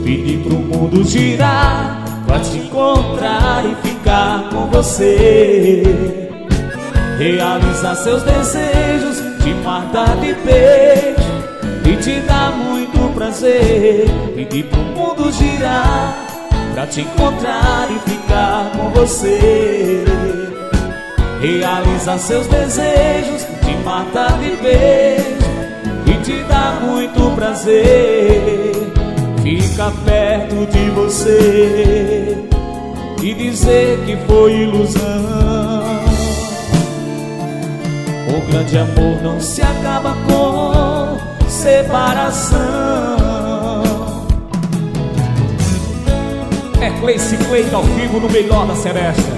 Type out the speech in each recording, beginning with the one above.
Pedir pro mundo girar pra te encontrar e ficar com você. Realizar seus desejos, te matar de beijo e te dar muito prazer. Pedir pro mundo girar pra te encontrar e ficar com você. Realizar seus desejos, te matar de beijo e te dar muito prazer. Ficar perto de você e dizer que foi ilusão. O grande amor não se acaba com separação. É Cleice Cleito ao vivo no melhor da Seresta.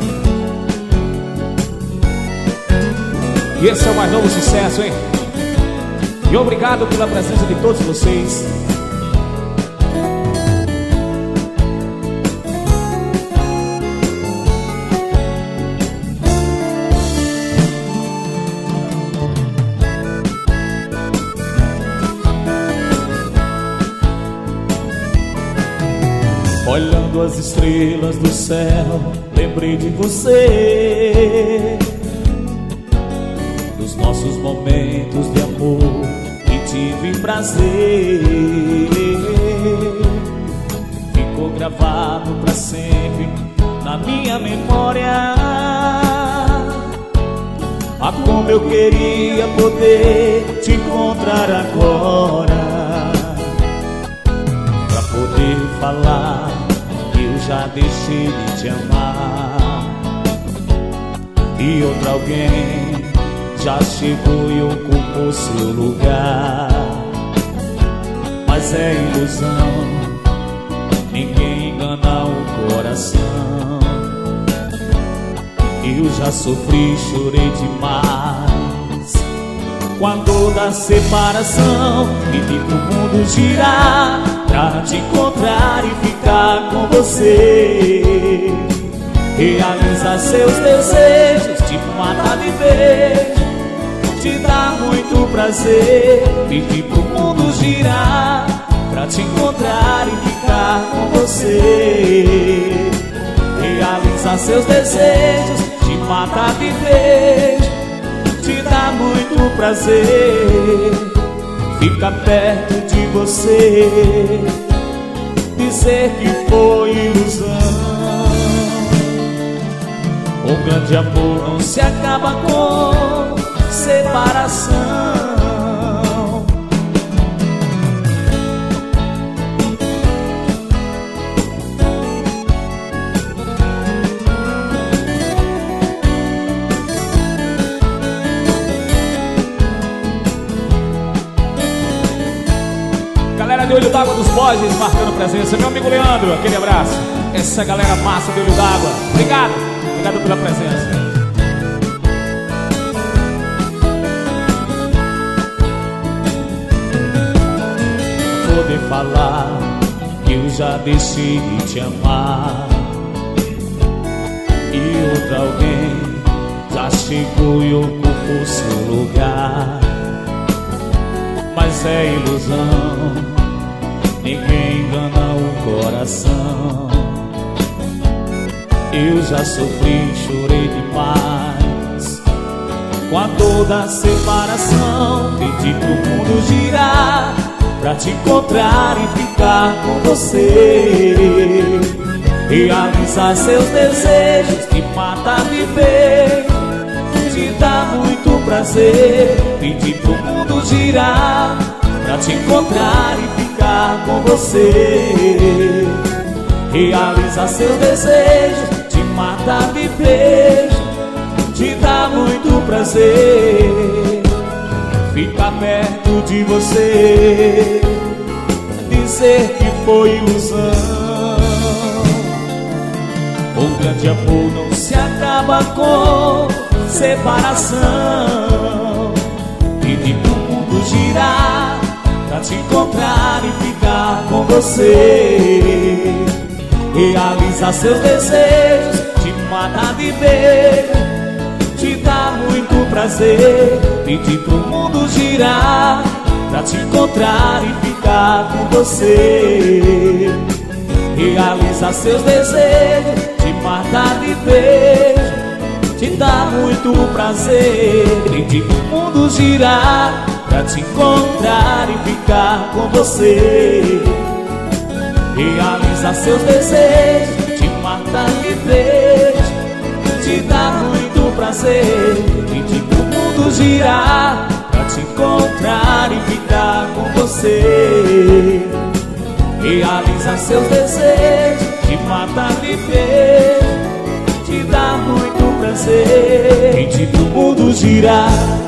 E esse é o mais novo sucesso, hein? E obrigado pela presença de todos vocês. Olhando as estrelas do céu, lembrei de você, dos nossos momentos de amor e tive prazer. Ficou gravado pra sempre na minha memória. Ah, como eu queria poder te encontrar agora, pra poder falar que eu já deixei de te amar e outro alguém já chegou e ocupou seu lugar. Mas é ilusão, ninguém engana o coração. Eu já sofri, chorei demais com a dor da separação. Pedi pro mundo girar pra te encontrar e ficar com você. Realizar seus desejos, te matar de beijo, te dar muito prazer. Pedir pro mundo girar pra te encontrar e ficar com você. Realizar seus desejos, te matar de beijo, te dar muito prazer. Ficar perto de você, dizer que foi ilusão. O grande amor não se acaba com separação. Galera de Olho d'Água dos Borges marcando presença. Meu amigo Leandro, aquele abraço. Essa galera massa de Olho d'Água. Obrigado, obrigado pela presença. Poder falar que eu já deixei de te amar e outro alguém já chegou e ocupou seu lugar. Mas é ilusão, ninguém engana o coração. Eu já sofri, chorei demais com a dor da separação. Pedi pro mundo girar pra te encontrar e ficar com você. Realizar seus desejos, te matar de beijo, te dar muito prazer. Pedi pro mundo girar pra te encontrar e ficar com você. Realizar seus desejos, te matar de beijo, te dar muito prazer. Ficar perto de você, dizer que foi ilusão. O grande amor não se acaba com separação. Pedir pro mundo girar pra te encontrar e ficar com você. Realizar seus desejos, te matar de beijo, te dar muito prazer. Pedir pro mundo girar pra te encontrar e ficar com você. realiza seus desejos, te matar de beijo, te dá muito prazer. Entendi que o mundo girar pra te encontrar e ficar com você. Realiza seus desejos, te matar de beijo, te dá muito prazer. Entendi que o mundo girar pra te encontrar e ficar com você. Realiza seus desejos, te matar de beijo, te dá muito prazer. Entendi que o mundo girar